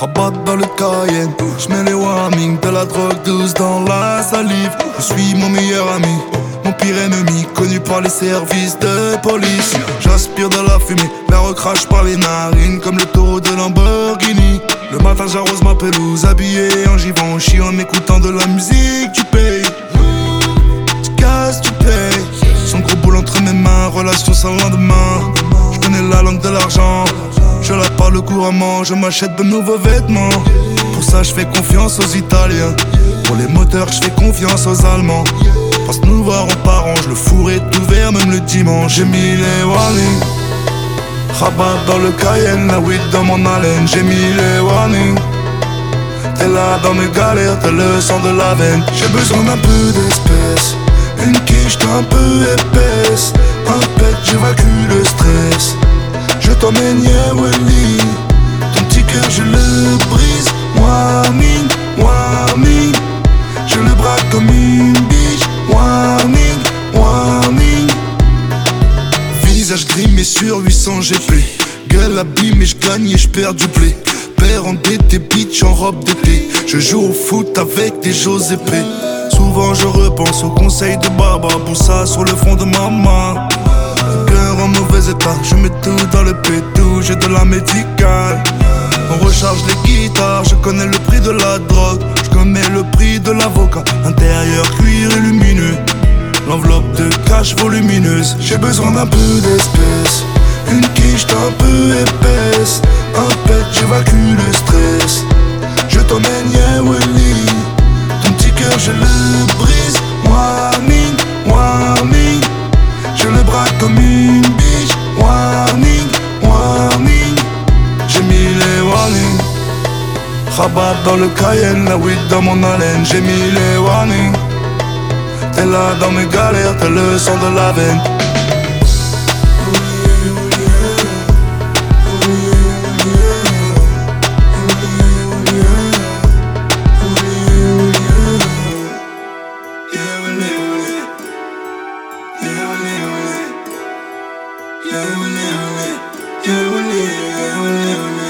Rabat dans le Cayenne, j'mets les warnings, de la drogue douce dans la salive. Je suis mon meilleur ami, mon pire ennemi, connu par les services de police. J'aspire de la fumée, la recrache par les narines comme le taureau de Lamborghini. Le matin j'arrose ma pelouse, habillé en Givenchy, en écoutant de la musique, tu payes. Tu casses, tu payes. Son gros boule entre mes mains, relation sans lendemain. Je connais la langue de l'argent, je la parle couramment, je m'achète de nouveaux vêtements. Pour ça je fais confiance aux Italiens, pour les moteurs je fais confiance aux Allemands. Passe nous voir en parent, le four est ouvert même le dimanche. J'ai mis les warnings, Rabat dans le Cayenne, la weed dans mon haleine. J'ai mis les warnings, t'es là dans mes galères, t'as le sang de la veine. J'ai besoin d'un peu d'espèce, une quiche un peu épaisse. Un pet, j'évacue le stress. Je t'emmène Yeweli, ton petit cœur je le brise. Warning, warning, je le braque comme une biche. Warning, warning. Visage grimé sur 800 GP, gueule abîmée, je gagne et je perds du blé. Père endetté, bitch en robe d'été. Je joue au foot avec des Josépé. Souvent je repense aux conseils de Baba Boussa sur le fond de ma main. Le cœur en mauvais état, je mets tout dans le pétou, j'ai de la médicale. On recharge les guitares, je connais le prix de la drogue, je connais le prix de l'avocat. Intérieur cuir et lumineux, l'enveloppe de cash volumineuse. J'ai besoin d'un peu d'espèce, une quiche un peu épaisse. Un pet, j'évacue le stress. Je t'emmène Yeweli, ton petit cœur je le brise. Warning, warning, je le braque comme une biche. Warning, warning, j'ai mis les warnings. Rabat dans le Cayenne, la weed dans mon haleine. J'ai mis les warnings, t'es là dans mes galères, t'as le sang de la veine. Yeah,